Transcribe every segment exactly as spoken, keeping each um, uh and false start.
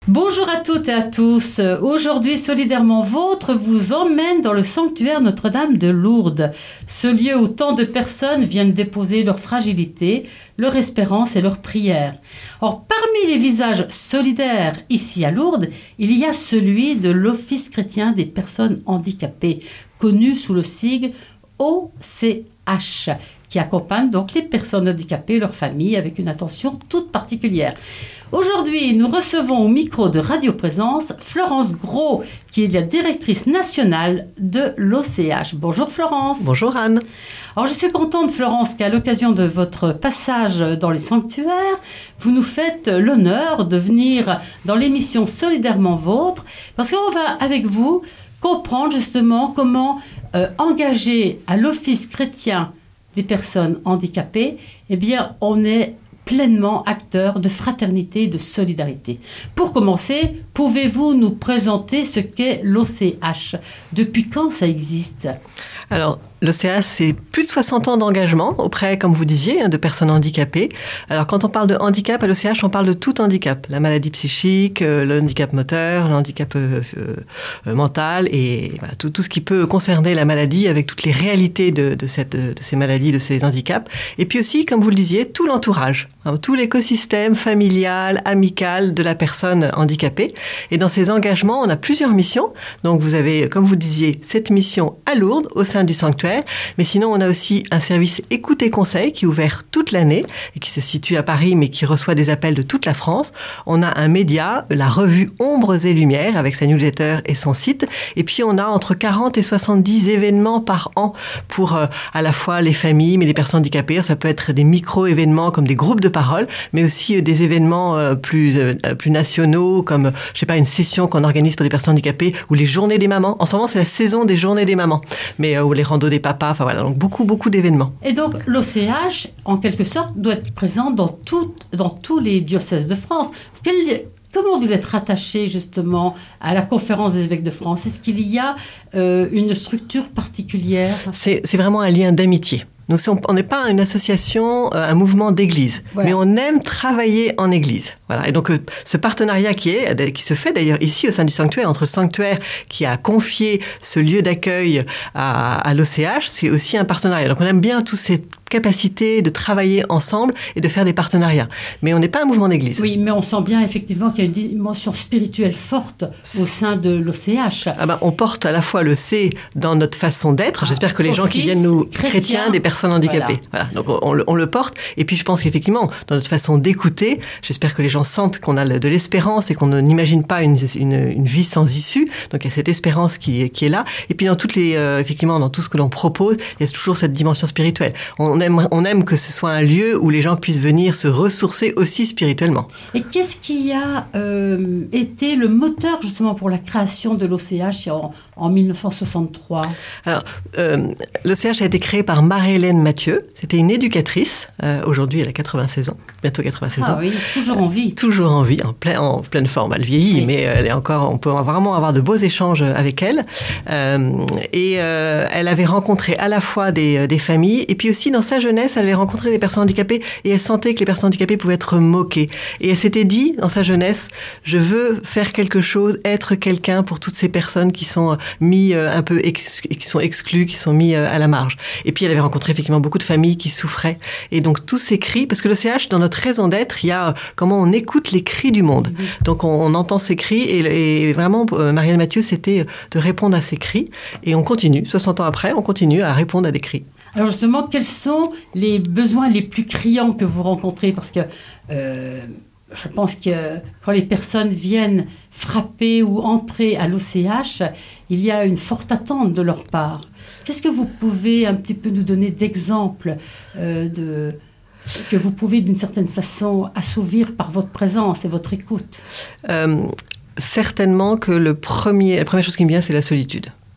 Bonjour à toutes et à tous. Aujourd'hui, Solidairement Vôtre vous emmène dans le sanctuaire Notre-Dame de Lourdes, ce lieu où tant de personnes viennent déposer leur fragilité, leur espérance et leurs prières. Or, parmi les visages solidaires ici à Lourdes, il y a celui de l'Office chrétien des personnes handicapées, connu sous le sigle O C H, qui accompagne donc les personnes handicapées et leurs familles avec une attention toute particulière. Aujourd'hui, nous recevons au micro de Radio Présence Florence Gros, qui est la directrice nationale de l'O C H. Bonjour Florence. Bonjour Anne. Alors je suis contente Florence qu'à l'occasion de votre passage dans les sanctuaires, vous nous faites l'honneur de venir dans l'émission Solidairement Vôtre, parce qu'on va avec vous comprendre justement comment euh, engager à l'Office chrétien des personnes handicapées, eh bien on est pleinement acteur de fraternité et de solidarité. Pour commencer, pouvez-vous nous présenter ce qu'est l'O C H? Depuis quand ça existe? Alors, l'O C H, c'est plus de soixante ans d'engagement auprès, comme vous disiez, de personnes handicapées. Alors, quand on parle de handicap, à l'O C H, on parle de tout handicap. La maladie psychique, euh, le handicap moteur, le handicap euh, euh, mental et voilà, tout, tout ce qui peut concerner la maladie avec toutes les réalités de, de, cette, de ces maladies, de ces handicaps. Et puis aussi, comme vous le disiez, tout l'entourage, hein, tout l'écosystème familial, amical de la personne handicapée. Et dans ces engagements, on a plusieurs missions. Donc, vous avez, comme vous le disiez, cette mission à Lourdes, au sein du sanctuaire, mais sinon on a aussi un service écoute et conseil qui est ouvert toute l'année et qui se situe à Paris mais qui reçoit des appels de toute la France. On a un média, la revue Ombres et Lumières avec sa newsletter et son site, et puis on a entre quarante et soixante-dix événements par an pour euh, à la fois les familles mais les personnes handicapées. Ça peut être des micro-événements comme des groupes de parole, mais aussi euh, des événements euh, plus, euh, plus nationaux comme, je sais pas, une session qu'on organise pour des personnes handicapées ou les journées des mamans. En ce moment c'est la saison des journées des mamans, mais euh, ou les randos des papas, enfin voilà, donc beaucoup, beaucoup d'événements. Et donc, l'O C H, en quelque sorte, doit être présent dans, tout, dans tous les diocèses de France. Quel, comment vous êtes rattaché, justement, à la Conférence des évêques de France? Est-ce qu'il y a euh, une structure particulière? C'est, c'est vraiment un lien d'amitié. Nous, on n'est pas une association, un mouvement d'église, voilà. Mais on aime travailler en église. Voilà. Et donc, ce partenariat qui, est, qui se fait d'ailleurs ici au sein du sanctuaire, entre le sanctuaire qui a confié ce lieu d'accueil à, à l'O C H, c'est aussi un partenariat. Donc, on aime bien tous ces capacité de travailler ensemble et de faire des partenariats. Mais on n'est pas un mouvement d'église. Oui, mais on sent bien effectivement qu'il y a une dimension spirituelle forte au sein de l'O C H. Ah ben, on porte à la fois le C dans notre façon d'être. Ah, J'espère que les gens qui viennent nous, chrétiens, chrétiens des personnes handicapées. Voilà. Voilà. Donc on, on le porte. Et puis je pense qu'effectivement, dans notre façon d'écouter, j'espère que les gens sentent qu'on a de l'espérance et qu'on n'imagine pas une, une, une vie sans issue. Donc il y a cette espérance qui, qui est là. Et puis dans toutes les, euh, effectivement, dans tout ce que l'on propose, il y a toujours cette dimension spirituelle. On On aime, on aime que ce soit un lieu où les gens puissent venir se ressourcer aussi spirituellement. Et qu'est-ce qui a euh, été le moteur justement pour la création de l'O C H en, en dix-neuf cent soixante-trois? Alors, euh, l'O C H a été créé par Marie-Hélène Mathieu. C'était une éducatrice. Euh, aujourd'hui, elle a quatre-vingt-seize ans, bientôt quatre-vingt-seize ah, ans. Ah oui, toujours en vie. Toujours en vie, en, plein, en pleine forme. Elle vieillit, oui. Mais elle est encore, on peut vraiment avoir de beaux échanges avec elle. Euh, et euh, elle avait rencontré à la fois des, des familles et puis aussi dans sa jeunesse, elle avait rencontré des personnes handicapées et elle sentait que les personnes handicapées pouvaient être moquées. Et elle s'était dit, dans sa jeunesse, je veux faire quelque chose, être quelqu'un pour toutes ces personnes qui sont mis un peu ex- qui sont exclues, qui sont mis à la marge. Et puis elle avait rencontré effectivement beaucoup de familles qui souffraient. Et donc tous ces cris, parce que l'O C H, dans notre raison d'être, il y a comment on écoute les cris du monde. Mmh. Donc on, on entend ces cris et, et vraiment, Marie-Hélène Mathieu, c'était de répondre à ces cris. Et on continue, soixante ans après, on continue à répondre à des cris. Alors justement, quels sont les besoins les plus criants que vous rencontrez? Parce que euh, je pense que quand les personnes viennent frapper ou entrer à l'O C H, il y a une forte attente de leur part. Qu'est-ce que vous pouvez un petit peu nous donner d'exemples euh, de, que vous pouvez d'une certaine façon assouvir par votre présence et votre écoute? euh, Certainement que le premier, la première chose qui me vient, c'est la solitude.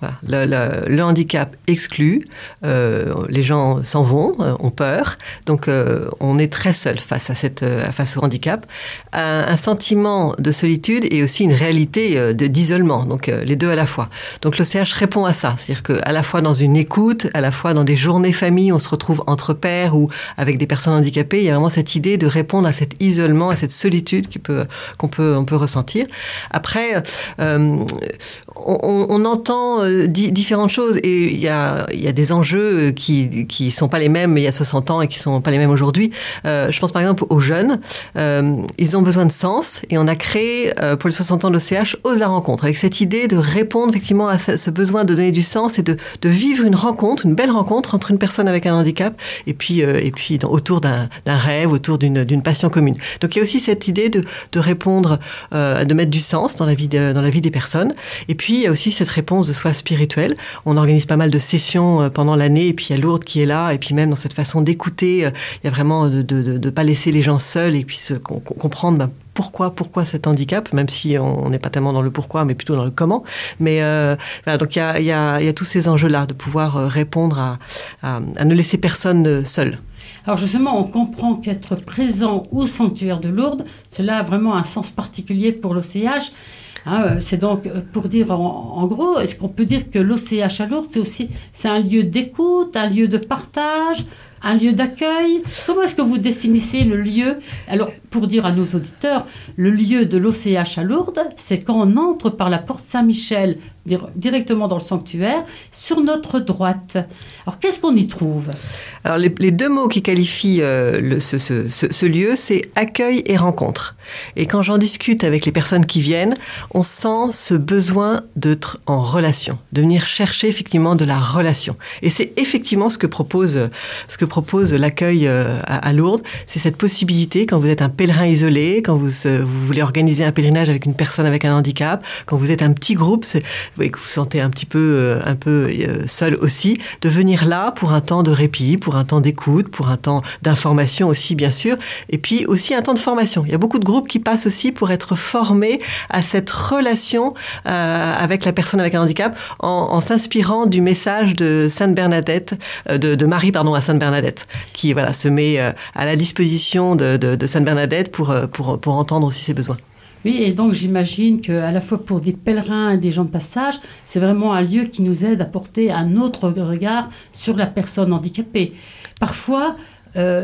Voilà. Le, le, le handicap exclut, euh, les gens s'en vont, euh, ont peur, donc euh, on est très seul face à cette, euh, face au handicap. Un, un sentiment de solitude et aussi une réalité euh, de, d'isolement, donc euh, les deux à la fois. Donc l'O C H répond à ça, c'est-à-dire qu'à la fois dans une écoute, à la fois dans des journées famille, on se retrouve entre pairs ou avec des personnes handicapées, il y a vraiment cette idée de répondre à cet isolement, à cette solitude qui peut, qu'on peut, on peut ressentir. Après, euh, on, on entend euh, di- différentes choses et il y a, il y a des enjeux qui qui sont pas les mêmes il y a soixante ans et qui sont pas les mêmes aujourd'hui. Euh, je pense par exemple aux jeunes, euh, ils ont besoin de sens et on a créé euh, pour les soixante ans de l'O C H Ose la rencontre, avec cette idée de répondre effectivement à ce, ce besoin de donner du sens et de, de vivre une rencontre, une belle rencontre entre une personne avec un handicap et puis euh, et puis dans, autour d'un, d'un rêve, autour d'une, d'une passion commune. Donc il y a aussi cette idée de, de répondre, euh, de mettre du sens dans la vie de, dans la vie des personnes. Et puis il y a aussi cette réponse de soi spirituelle. On organise pas mal de sessions pendant l'année, et puis il y a Lourdes qui est là, et puis même dans cette façon d'écouter, il y a vraiment de ne de, pas laisser les gens seuls et puis se, comprendre ben, pourquoi, pourquoi cet handicap, même si on n'est pas tellement dans le pourquoi, mais plutôt dans le comment. Mais euh, voilà, donc il y a, il y a, il y a tous ces enjeux-là, de pouvoir répondre à, à, à ne laisser personne seul. Alors justement, on comprend qu'être présent au sanctuaire de Lourdes, cela a vraiment un sens particulier pour l'O C H. Hein, c'est donc pour dire en, en gros, est-ce qu'on peut dire que l'O C H à Lourdes, c'est aussi c'est un lieu d'écoute, un lieu de partage, un lieu d'accueil? Comment est-ce que vous définissez le lieu? Alors, pour dire à nos auditeurs, le lieu de l'O C H à Lourdes, c'est quand on entre par la porte Saint-Michel, directement dans le sanctuaire, sur notre droite. Alors, qu'est-ce qu'on y trouve? Alors, les, les deux mots qui qualifient euh, le, ce, ce, ce, ce lieu, c'est accueil et rencontre. Et quand j'en discute avec les personnes qui viennent, on sent ce besoin d'être en relation, de venir chercher effectivement de la relation. Et c'est effectivement ce que propose, ce que propose l'accueil euh, à, à Lourdes. C'est cette possibilité, quand vous êtes un pèlerin isolé, quand vous, euh, vous voulez organiser un pèlerinage avec une personne avec un handicap, quand vous êtes un petit groupe, c'est, et que vous vous sentez un petit peu, euh, un peu euh, seul aussi, de venir là pour un temps de répit, pour un temps d'écoute, pour un temps d'information aussi, bien sûr, et puis aussi un temps de formation. Il y a beaucoup de groupes qui passent aussi pour être formés à cette relation euh, avec la personne avec un handicap en, en s'inspirant du message de Sainte Bernadette, euh, de, de Marie, pardon, à Sainte Bernadette, qui voilà, se met euh, à la disposition de, de, de Sainte Bernadette pour, pour, pour entendre aussi ses besoins. Oui, et donc j'imagine qu'à la fois pour des pèlerins et des gens de passage, c'est vraiment un lieu qui nous aide à porter un autre regard sur la personne handicapée. Parfois, euh,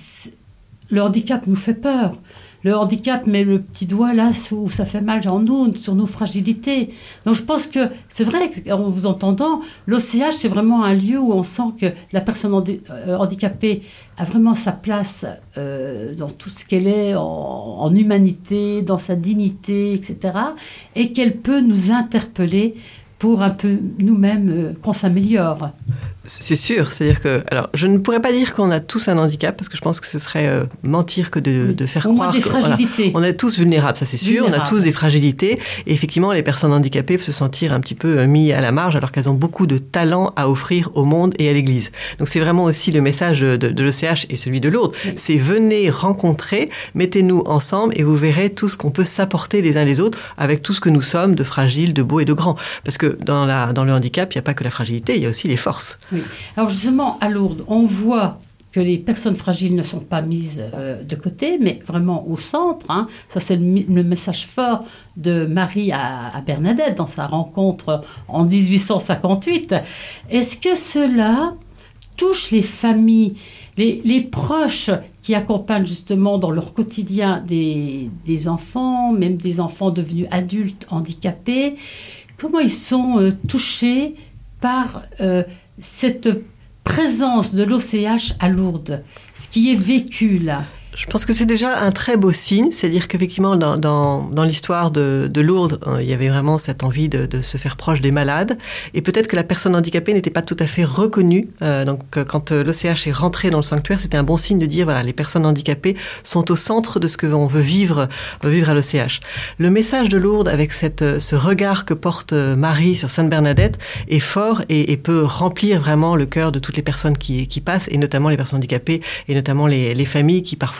le handicap nous fait peur. Le handicap met le petit doigt là où ça fait mal en nous, sur nos fragilités. Donc je pense que c'est vrai qu'en vous entendant, l'O C H, c'est vraiment un lieu où on sent que la personne handi- euh, handicapée a vraiment sa place euh, dans tout ce qu'elle est en, en humanité, dans sa dignité, et cetera. Et qu'elle peut nous interpeller pour un peu nous-mêmes euh, qu'on s'améliore. C'est sûr, c'est-à-dire que, alors, je ne pourrais pas dire qu'on a tous un handicap, parce que je pense que ce serait euh, mentir que de, de faire on croire. On a des fragilités. Voilà, on est tous vulnérables, ça c'est sûr, vulnérables. On a tous des fragilités, et effectivement, les personnes handicapées peuvent se sentir un petit peu euh, mis à la marge, alors qu'elles ont beaucoup de talent à offrir au monde et à l'Église. Donc c'est vraiment aussi le message de, de l'O C H et celui de Lourdes, oui. C'est venez rencontrer, mettez-nous ensemble, et vous verrez tout ce qu'on peut s'apporter les uns les autres, avec tout ce que nous sommes de fragiles, de beaux et de grands. Parce que dans, la, dans le handicap, il n'y a pas que la fragilité, il y a aussi les forces. Oui. Alors justement, à Lourdes, on voit que les personnes fragiles ne sont pas mises euh, de côté, mais vraiment au centre. Hein. Ça, c'est le, le message fort de Marie à, à Bernadette dans sa rencontre en dix-huit cent cinquante-huit. Est-ce que cela touche les familles, les, les proches qui accompagnent justement dans leur quotidien des, des enfants, même des enfants devenus adultes handicapés? Comment ils sont euh, touchés par euh, cette présence de l'O C H à Lourdes, ce qui est vécu là? Je pense que c'est déjà un très beau signe, c'est-à-dire qu'effectivement, dans, dans, dans l'histoire de, de Lourdes, hein, il y avait vraiment cette envie de, de se faire proche des malades, et peut-être que la personne handicapée n'était pas tout à fait reconnue. Euh, donc, quand euh, l'O C H est rentré dans le sanctuaire, c'était un bon signe de dire, voilà, les personnes handicapées sont au centre de ce que l'on veut vivre, veut vivre à l'O C H. Le message de Lourdes, avec cette, ce regard que porte Marie sur Sainte Bernadette, est fort et, et peut remplir vraiment le cœur de toutes les personnes qui, qui passent, et notamment les personnes handicapées, et notamment les, les familles qui parfois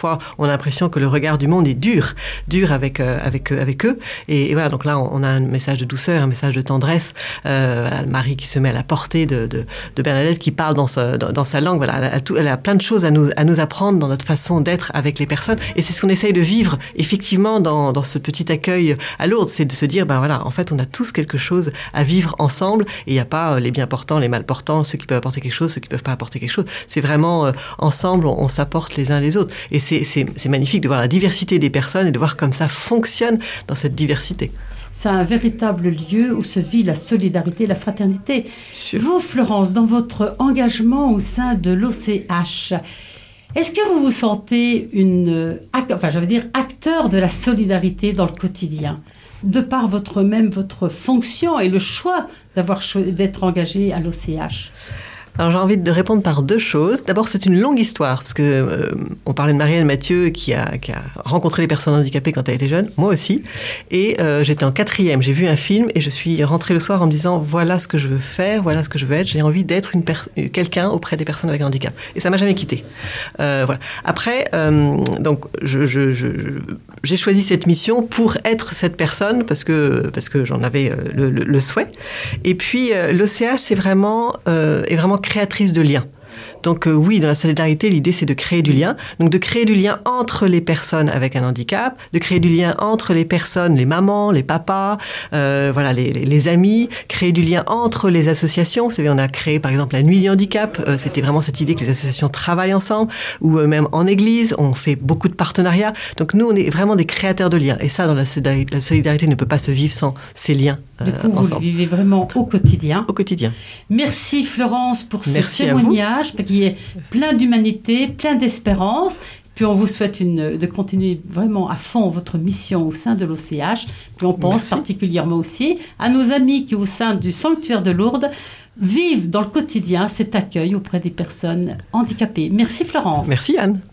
parfois on a l'impression que le regard du monde est dur, dur avec, euh, avec, euh, avec eux. Et, et voilà, donc là, on, on a un message de douceur, un message de tendresse. Euh, voilà, Marie qui se met à la portée de, de, de Bernadette, qui parle dans, ce, dans, dans sa langue. Voilà, elle a, tout, elle a plein de choses à nous, à nous apprendre dans notre façon d'être avec les personnes. Et c'est ce qu'on essaye de vivre, effectivement, dans, dans ce petit accueil à Lourdes. C'est de se dire, ben voilà, en fait, on a tous quelque chose à vivre ensemble. Et il n'y a pas les bien portants, les mal portants, ceux qui peuvent apporter quelque chose, ceux qui ne peuvent pas apporter quelque chose. C'est vraiment, euh, ensemble, on, on s'apporte les uns les autres. Et c'est, c'est, c'est magnifique de voir la diversité des personnes et de voir comme ça fonctionne dans cette diversité. C'est un véritable lieu où se vit la solidarité, la fraternité. Sûr. Vous, Florence, dans votre engagement au sein de l'O C H, est-ce que vous vous sentez une, enfin, je veux dire, acteur de la solidarité dans le quotidien, de par votre même votre fonction et le choix d'avoir cho- d'être engagé à l'O C H? Alors j'ai envie de répondre par deux choses. D'abord, c'est une longue histoire, parce que euh, on parlait de Marielle Mathieu qui a, qui a rencontré les personnes handicapées quand elle était jeune, moi aussi. Et euh, j'étais en quatrième, j'ai vu un film et je suis rentrée le soir en me disant voilà ce que je veux faire, voilà ce que je veux être. J'ai envie d'être une per- quelqu'un auprès des personnes avec un handicap. Et ça m'a jamais quittée. Euh, voilà. Après, euh, donc je, je, je, j'ai choisi cette mission pour être cette personne parce que parce que j'en avais euh, le, le, le souhait. Et puis euh, l'O C H, c'est vraiment euh, est vraiment créatrice de liens. Donc euh, oui, dans la solidarité, l'idée c'est de créer du lien. Donc de créer du lien entre les personnes avec un handicap, de créer du lien entre les personnes, les mamans, les papas, euh, voilà, les, les, les amis, créer du lien entre les associations. Vous savez, on a créé par exemple la Nuit du handicap. Euh, c'était vraiment cette idée que les associations travaillent ensemble, ou euh, même en église, on fait beaucoup de partenariats. Donc nous, on est vraiment des créateurs de liens. Et ça, dans la solidarité, la solidarité ne peut pas se vivre sans ces liens euh, Du coup, vous ensemble. le vivez vraiment au quotidien. Au quotidien. Merci Florence pour ce Merci témoignage qui est plein d'humanité, plein d'espérance. Puis on vous souhaite une, de continuer vraiment à fond votre mission au sein de l'O C H. Puis on pense Merci. particulièrement aussi à nos amis qui au sein du sanctuaire de Lourdes vivent dans le quotidien cet accueil auprès des personnes handicapées. Merci Florence. Merci Anne.